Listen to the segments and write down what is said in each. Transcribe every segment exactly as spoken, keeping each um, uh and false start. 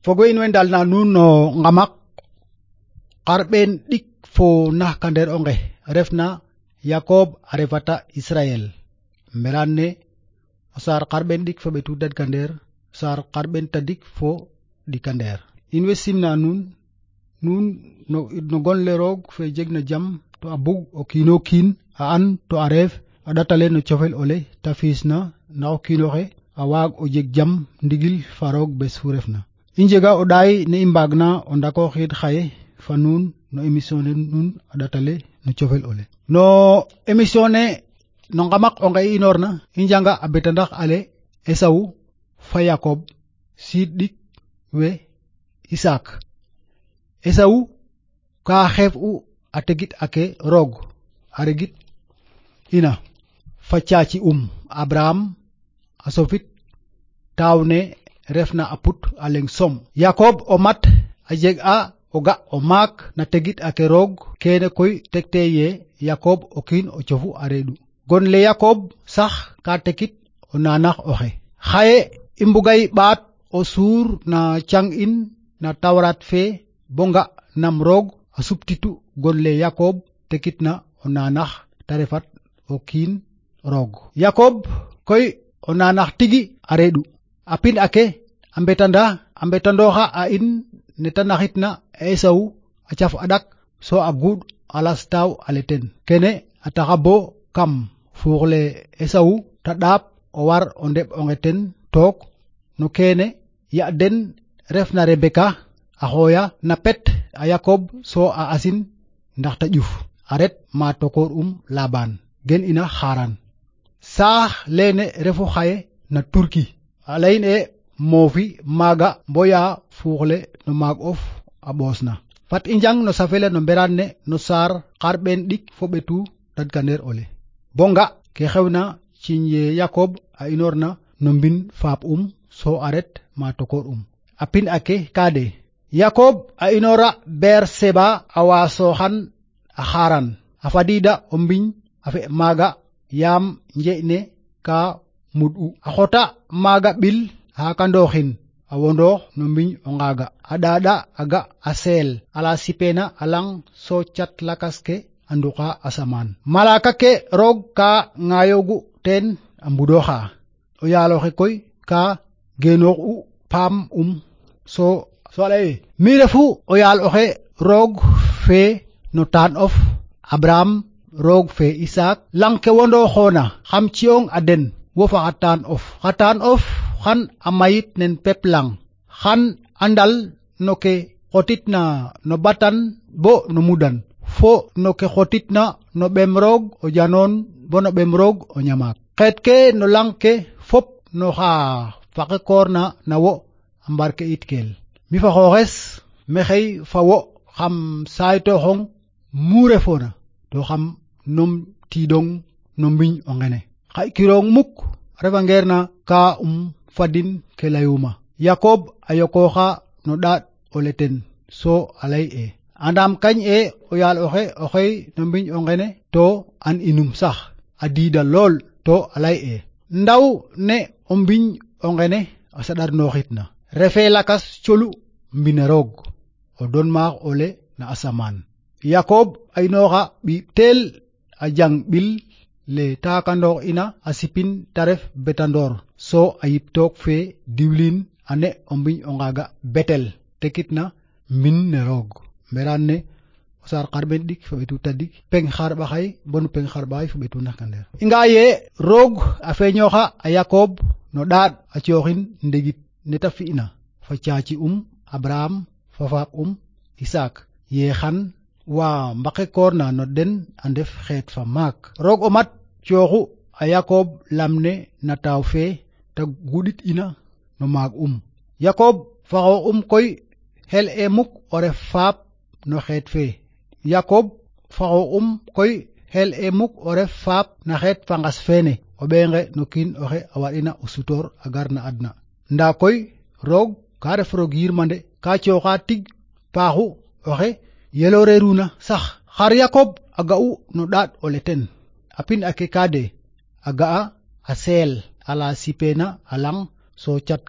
fogo in way ndalna nuun no ngamak qarɓen ɗik fo nahkander onge refna Yakob a refata Israel mberan ne o saar qarɓen ɗik fo ɓetu dadkander saar qarɓen tadik fo ɗikander in way simna nuun nuun no, no gonle roog fe jeg na jam to a bug o kiino kiin a an to a reef a ɗatale no cofel ole ta fiisna na o kiinoxe a waag o jeg jam ndigil fa roog bes fu refna i njega o ɗaay ne i mbaagna o ndakooxiid xaye fa nuun no émission ne nuun a ɗatale no cofel ole no émission ne no ngamak onge i inoorna i njanga a betandax ale Esawu fa Yakob siid ɗik we Isaak Esawu ka xeef u a tegit ake roog a regit ina fa caaci um Abraham a sofit taaw ne refna a put a leng som Yakob o mat a jeg a o ga o maak na tegit ake roog kene koy tegte ye Yakob o kiin o cofu a reeɗu gon le Yakob sax ka tekit o naanax oxe xaye i mbugay ɓaat o suur na cang in na tawrat fe bo nga nam roog a suptitu gon le Yakob tekitna o naanax ta refat o kiin roog Yakob koy o naanax tigi a reeɗu a pin ake a mbetanda a mbetandooxa a in ne ta naxitna Esawu a caf a ɗak so a guuɗ a las taaw ale ten kene a taxa bo kam fuuxle Esawu ta ɗaap o war o ndeɓ onge ten took no kene ya den refna Rebeka a xooya na pet a Yakob so a asin ndax ta ƴuf a ret ma tokoor um Laban gen ina Xaran saax lene refu xaye na Turki a leyin e moofi maaga mboya fuuxle no maag of a ɓoosna fat i njang no safele no mberaan ne no saar qarɓen ɗik fo ɓetu dadkander ole bo nga ke xewna ciñe Yakob a inoorna no mbin faap um so a ret ma tokoor um a pin ake kaade Yakob a inoora Beerseba a waasoxan a Xaran a fadiida o mbiñ a fe maaga yaam njeʼ ne ka mud'u a xota maaga ɓil haakandooxin a wondoox no mbiñ o ngaaga a ɗaaɗa a ga a seel ala sipeena a lang so cat lakas ke a nduqa asamaan malaaka ke roog ka ŋaayoogu teen a mbudooxa o yaaloxe koy ka geenoox u paam um so so a lay mi refu o yaal oxe roog fe no taan of Abraham roog fe Isaak lang ke wondooxoona xam ci'ong a den wo fa xa taan of xa taan of xan a mayit nen pep lang xan a ndal no ke xotitna no batan bo no mudan fo no ke xotitna no ɓem roog o janoon bo no ɓem roog o ñamaak xeet ke no lang ke fop no xa faqekoorna na wo a mbarke it keel mi fa xooxes mexey fa wo xam saaytooxong mu refoona to xam nom tiidong no mbiñ o ngene xay kirong muk a refangeer na ka um fadin ke layuma Yakob a yokooxa no ɗaaɗ ole ten so a lay e andam kañ e o yaal oxe oxey no mbiñ o ngene to an inum sax a diida lool to a lay e ndaw ne o mbiñ o ngene a saɗarnooxitna refe lakas colu mbine roog o don maax ole na asamaan Yakob a inooxa ɓiiɓ teel a jang ɓil le taakandoox ina a sipin ta ref betandoor so a yip took fe diwlin a ne o mbiñ o ngaaga betel tekitna mbin ne roog mberaan ne o saar qarɓen ɗik fo ɓetu tadik peng xarɓaxay bonu peng xarɓaxay fo ɓetu naxkandeer i nga ye roog a feeñooxa a Yakob no ɗaaɗ a cooxin ndegit ne ta fi'na fa caaci um Abraham fa faap um Isaak ye xan waa mbaqekoorna no den a ndef xeet fa maak roog o mat cooxu a Yakob lam ne na taaw fe ta guɗit ina no maag um Yakob fa xoox um koy xel e muk o ref faap no xeet fe Yakob fa xoox um koy xel e muk o ref faap na xeet fa ngas feene o ɓeenge no kiin oxe a waɗina o sutoor a gar na adna ndaa koy roog ka ref roog yirmande ka cooxa tig paaxu oxe yelooreeruna sax xar Yakob a ga'u no ɗaaɗ ole ten a pin ake kaade a ga'a a seel ala sipeena a lang so cat ke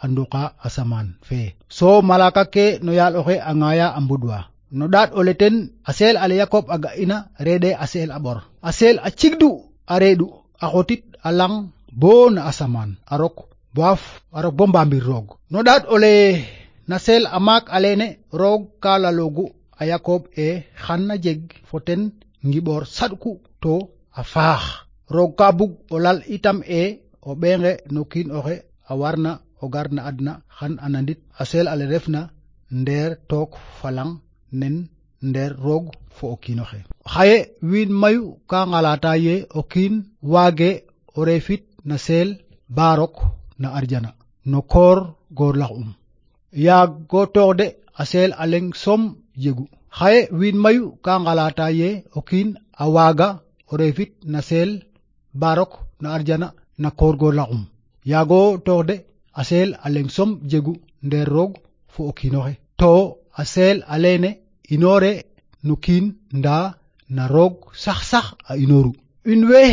anduqa asaman fe so malaka ke no yal oxe a ngaya a mbudwa no ɗaɗ ole ten asel ale Yakob a ga'ina reɗe asel a ɓor asel a cigdu a reɗu a xotit a lang bo na asaman a rok boaf a rok bo mbamir roog no ɗaɗ ole na sel a maak alene roog ka lalogu a Yakob e xan na jeg fo ten ngiɓor saɗku to a faax roog ka bug o lal itam e o ɓeenge no kiin oxe a warna o gar na adna xan a nandit a sel ale refna ndeer took falang nen ndeer roog fo o kiinoxe xaye wiin mayu ka ngalata ye o kiin waage o refit na sel ba rok na arjana no koor goor lax um yaago toox de a sel a leng som jegu xaye wiin mayu ka ngalata ye o kiin a waaga o refit na sel ba rok na arjana na koor goor laxum yaago toox de a sel a leng som jegu ndeer roog fo o kiinoxe to a sel a lene inoore no kiin ndaa na roog sax sax a inooru in we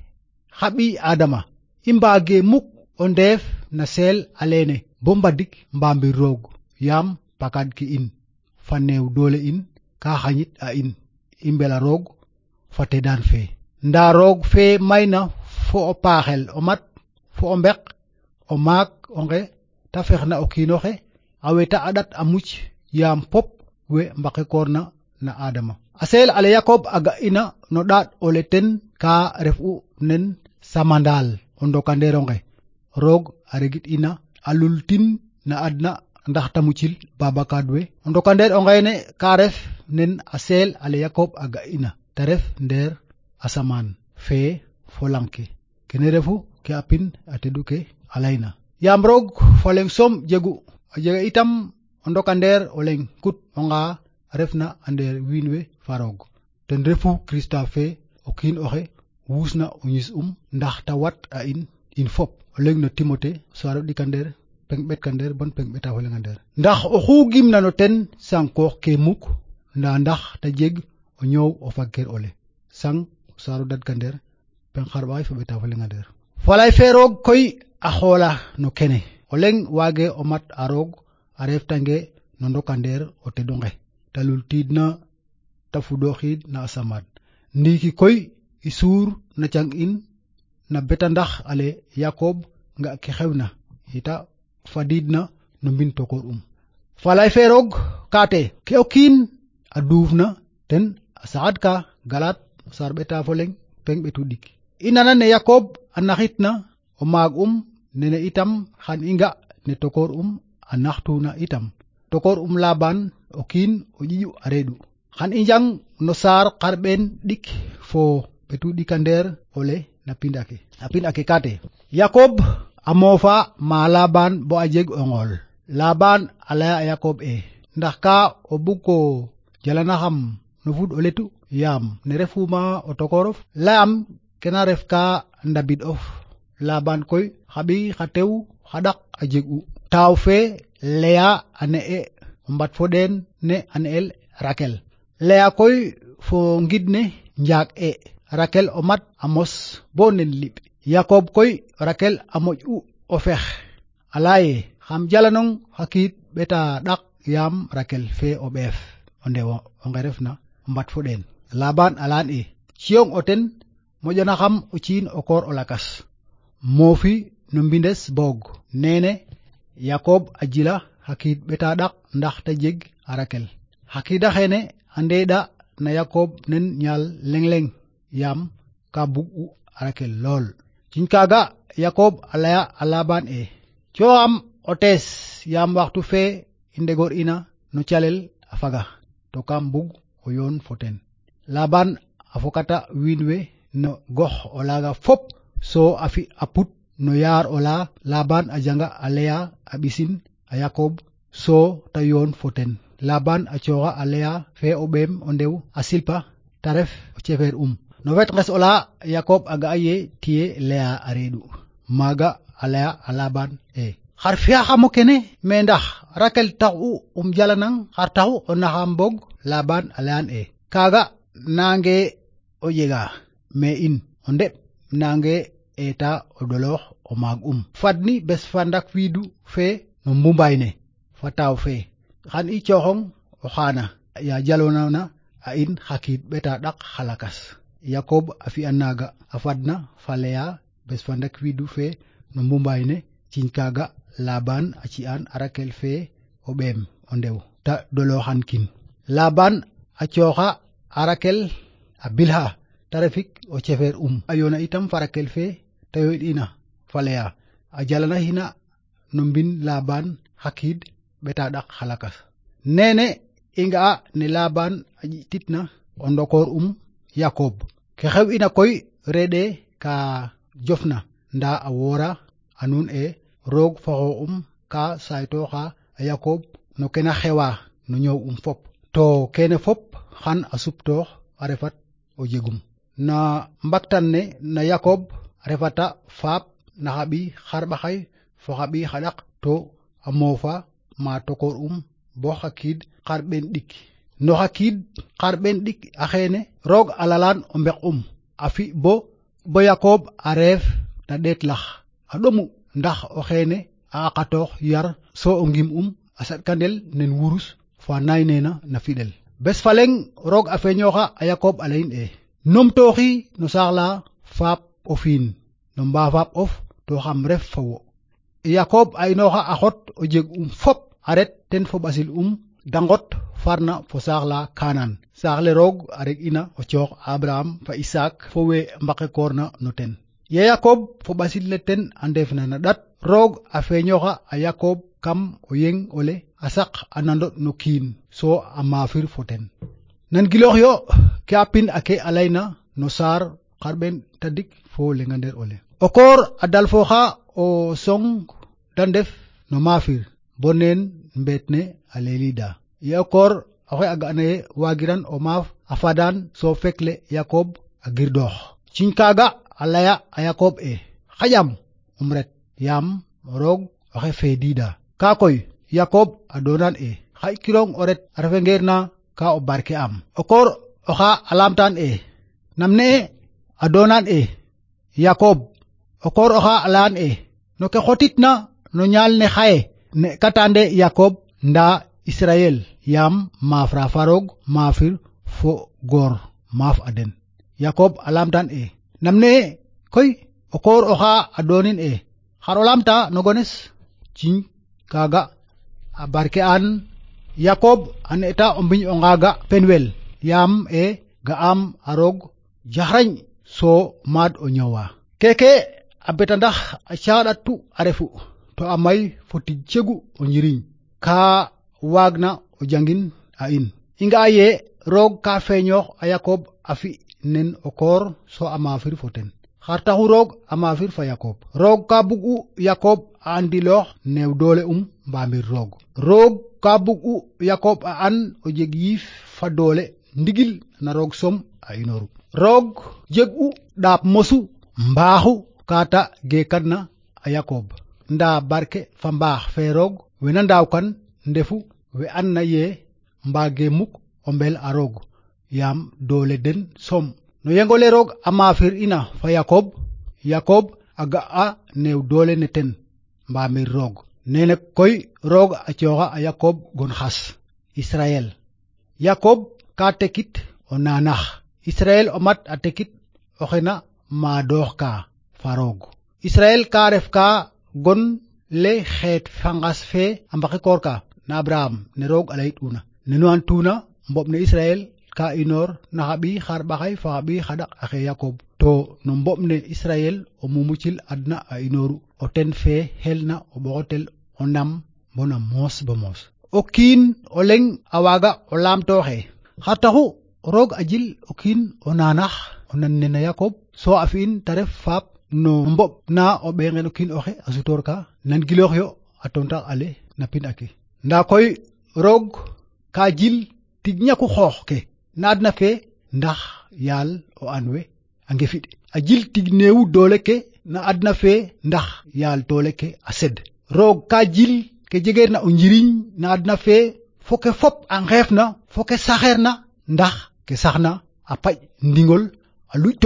xa ɓi adama i mbaage muk o ndeef na sel a lene bo mbadik mbamir roog yaam pakad ki in fa neew doole in ka xañit a in i mbela roog fa tedaan fe ndaa roog fe mayna fo o paaxel o mat fo o mbek o maak o nge ta fexna o kiinoxe a weta a ɗat a muc yaam pop we mbaqikoorna na adama a sel ale Yakob a ga'ina no ɗaɗ ole ten ka ref'u nen samandal o ndokandeeronge roog a regit ina a lultin na adna ndax ta mucil babakad we o ndokandeer o ngene ka ref nen a sel ale Yakob a ga'ina ta ref ndeer asaman fe fo lang ke kene refu ke a pin a tedu ke a layna yaam roog fa leng som jegu a jega itam o ndokandeer o leng kut o nga refna a ndeer wiin we fa roog ten refu Krista fe o kiin oxe wuusna o ñis um ndax ta wat a in in fop o leng no Timote saaro ɗikandeer peng ɓetkandeer bon peng ɓeta fo lengandeer ndax oxu gimna no ten sankoox ke muk ndaa ndax ta jeg o ñoow o fagkeer ole sang saaro dadkandeer peng xarɓaxay fo ɓeta fo lengandeer falay fe roog koy a xoola no kene o leng waage o mat a roog a reeftange no ndokandeer o tedunge ta lultiidna ta fuɗooxiid na asamaan ndiiki koy i suur na cang in na betandax ale Yakob nga ke xewna ita fadiidna no mbin tokoor um falay fe roog kaate ke o kiin a duufna ten a saxad ka galaat saar ɓeta fo leng peng ɓetu ɗik i nana ne Yakob a naxitna o maag um nene itam xan i nga ne tokoor um a naxtuna itam tokoor um Laban o kiin o ƴiƴu a reɗu xan i njang no saar xarɓeen ɗik fo ɓetu ɗikandeer ole na pind ake a pind ake kaate Yakob a moofa ma Laban bo a jeg o ngool Laban a laya a Yakob e ndax ka o bug ko jalanaxam no fud o letu yaam ne refuma o tokorof layam kena ref ka ndabid of Laban koy xa ɓi xa tew xa ɗak a jeg'u taaw fe Leya a ne'e o mbat fo ɗeen ne a ne'el Rakel Leya koy fo ngid ne njaag e Rakel o mat a mos bo nen liɓ Yakob koy Rakel a moƴ'u o fex a laye xam jalanong xa kiit ɓeta ɗak yaam Rakel fe o ɓeef o ndewo o nge refna o mbat fo ɗeen Laban a laan e ciyong o ten moƴanaxam o ciin o koor o lakas moofi no mbindes boog nene Yakob a jila xa kiit ɓeta ɗak ndax ta jeg a Rakel xa kiida xeene a ndeeɗa na Yakob nen ñaal leng leng yaam ka bug'u a Rakel lool ciñ kaaga Yakob a laya a Laban e cooxam o tees yaam waxtu fe i ndegoor ina no calel a faga to kam bug o yoon fo ten Laban a fokata wiin we no gox o laaga fop so a fi a put no yaar o la Laban a janga a Leya a ɓisin a Yakob so ta yoon fo ten Laban a cooxa a Leya fe o ɓeem o ndew a Silpa ta ref o cefeer um no wet nges o la Yakob a ga'a ye tiye Leya a reeɗu maaga a laya a Laban e xar fi'axamo kene me ndax Rakel tax'u um jalanang xar taxu o naxam boog Laban a layan e kaaga nange o jega me in o ndeɓ nange eta o doloox o maag um fadni bes fandak wiidu fe no mbumbaay ne fa taaw fe xan i cooxong o xaana ya jaloona a in xa kiid ɓeta ɗak xa lakas Yakob a fi'an naaga a fadna fa Leya bes fandak wiidu fe no mbumbaay ne ciñ kaaga Laban a ci'an a Rakel fe o ɓeem o ndew ta dolooxan kin Laban a cooxa a Rakel a Bilha ta refik o cefeer um a yoona itam fa Rakel fe ta yoɗ'ina fa Leya a jalana xina no mbin Laban xa kiid ɓeta ɗak xa lakas nene i nga'a ne Laban a ƴi'titna o ndokoor um Yakob ke xew'ina koy reɗ'e ka jofna nda a woora a nuun e roog fa xooxum ka saytooxa a Yakob no kena xewa no ñoow um fop to kene fop xan a suptoox a refat o jegum na mbaktan ne na Yakob a refata faap na xa ɓiy xarɓaxay fo xa ɓiy xa ɗak to a moofa ma tokoor um bo xa kiid xarɓeen ɗik no xa kiid xarɓeen ɗik a xeene roog a lalaan o mbek um a fi bo bo Yakob a reef na ɗeet lax a ɗomu ndax o xeene a aqatoox yar so o ngim um a saɗkandel nen wurus fa naay neena na fiɗel bes fa leŋ roog a feeñooxa a Yakob a layin e numtooxi no saax la faap o fiin no mbaafaap of to xam ref fo wo Yakob a inooxa a xot o jeg um fop a ret ten fo ɓasil um da ngot farna fo saax la Kanan saax le roog a reg'ina o coox Abraham fa Isaak fo we mbaqekoorna no ten ye Yakob fo ɓasil le ten a ndefna na ɗat roog a feeñooxa a Yakob kam o yeng ole a saq a nando no kiin so a maafir fo ten nan giloox yo ke a pin ake a layna no saar xarɓeen tadik fo lengander ole o koor a dalfooxa o song da ndef no maafir bo neen mbeet ne a leelida ye o koor oxe a ga'na ye waagiran o maaf a fadaan so fek le Yakob a girdoox ciñ kaaga a laya a Yakob e xaƴam um ret yaam roog oxe feediida ka koy Yakob a doonaan e xaƴ kirong o ret a refengeer na ka o barke am o koor oxa a laamtaan e nam ne'e a doonaan e Yakob o koor oxa a layaan e no ke xotitna no ñaal ne xaye ne katande Yakob nda Israyel yaam maafra fa roog maafir fo goor maaf a den Yakob a laamtaan e nam ne'e koy o koor oxa a doonin e xar o laamta no gones ciñ kaaga a barke an Yakob a ne'ta o mbiñ onqaaga penwel yaam e ga'am a roog jaxrañ so maad o ñoowa keke a beta ndax a caaɗatu a refu to a may fo tig cegu o njiriñ ka waagna o jangin a in i nga'a ye roog ka feeñoox a Yakob a fi nen o koor so a maafir fo ten xar taxu roog a maafir fa Yakob roog ka bug'u Yakob a andiloox neew doole um mbaamir roog roog ka bug'u Yakob a an o jeg yiif fa doole ndigil na roog som a inooru roog jeg'u ɗaap mosu mbaaxu kaata geekanna a Yakob nda barke fa mbaax fe roog wena ndaawkan ndefu we anna ye mbaage muk o mbel a roog yaam doole den som no yengole roog a maafir ina fa Yakob Yakob a ga'a neew doole ne ten mbaamir roog nene koy roog a cooxa a Yakob gon xas Israyel Yakob ka tekit o naanax Israyel o mat a tekit o xena maadoox ka fa roog Israyel ka ref ka gon le xeet fa ngas fe a mbaqikoor ka na Abraham ne roog a layit'una nenu antuna mboɓ ne Israyel ka inoor na xa ɓiy xarɓaxay fa xa ɓiy xa ɗak axe Yakob to no mboɓ ne Israyel o mumucil adna a inooru o ten fe xelna o ɓoxotel o nam bona moos bo moos o kiin o leŋ a waaga o laamtooxe xar taxu roog a jil o kiin o naanax o nan nena Yakob so a fi'in ta ref faap no mboɓ na o ɓeenge no kiin oxe a sutoor ka nan giloox yo a tontax ale na pin ake nda koy roog ka jil tig ñaku xoox ke na adna fe ndax yaal o an we a ngefiɗ a jil tig neewu doole ke na adna fe ndax yaal doole ke a sed roog ka jil ke jegeer na o njiriñ na adna fe fo ke fop a ngeef na fo ke saxeer na ndax ke saxna a paƴ ndingol a luƴtoox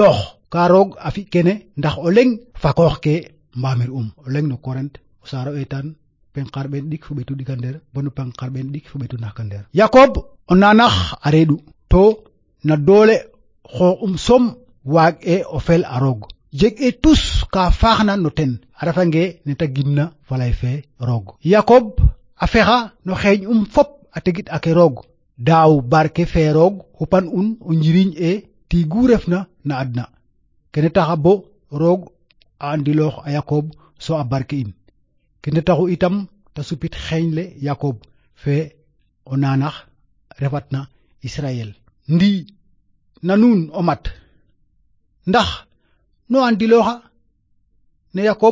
ka roog a fi kene ndax o leŋ fakoox ke mbamir um o leŋ no Korent o saaro etan peng xarɓeen ɗik fo ɓetu ɗikandeer bonu peng xarɓeen ɗik fo ɓetu naxkandeer. Yakob o naanax a reeɗu to na doole xoox um som waag e o fel a roog jeg e tus ka faaxna no ten a refange nete gimna falay fe roog. Yakob a fexa no xeeñ um fop a tegit ake roog daaw barke fe roog xupan un o njiriñ e tiigu refna na adna kene taxa bo roog a andiloox a Yakob so a barke in kene taxu itam te supit xeeñ le Yakob fe o naanax refatna Israyel. Ndi na nuun o mat ndax no andilooxa ne Yakob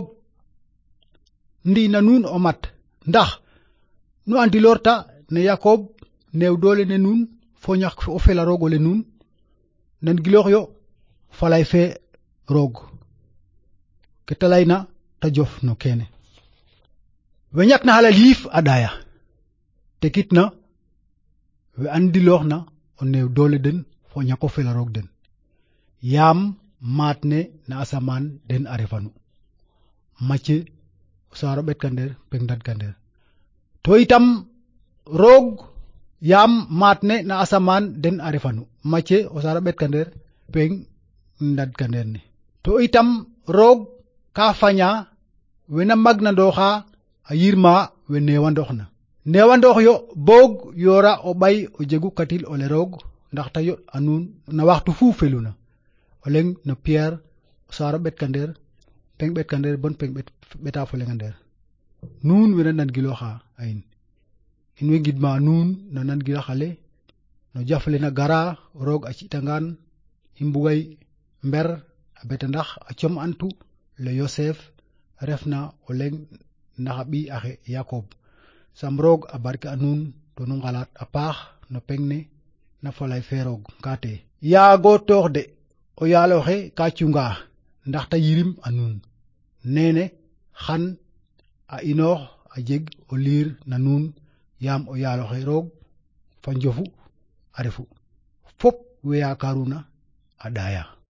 ndi na nuun o mat ndax nu andiloorta ne Yakob neew doole ne nuun fo ñax o fela roog ole nuun nan giloox yo falay fe roog ke ta layna ta jof no kene we ñakna xalal yiif a ɗaaya tekitna we andilooxna o neew doole den fo ñako fela roog den yaam maat ne na asamaan den a refanu Macë o saaro ɓetkandeer peng dadkandeer to itam roog yaam maat ne na asamaan den a refanu Macë o saaro ɓetkandeer peng dadkandeer ne to itam roog ka faña wena magnandooxa a yirma we newandooxna newandoox yo boog yoora o ɓay o jegu katil ole roog ndax te yoɗ a nuun no waxtu fu feluna o leŋ no Pierre o saaro ɓetkandeer peng ɓetkandeer bon peng ɓeta fo leŋandeer nuun wena nangilooxa a in in way ngidma nuun no nangilaxale no jaf le na gara roog a ci'tangaan i mbugay mber a beta ndax a com antu le Yosef refna o leŋ ndax a ɓiy axe Yakob sam roog a barke a nuun to nu ngalaat a paax no peng ne na falay fe roog kaate yaago toox de o yaaloxe ka cunga ndax te yirim a nuun nene xan a inoox a jeg o liir na nuun yaam o yaaloxe roog fa njofu a refu fop we yakaruna a ɗaaya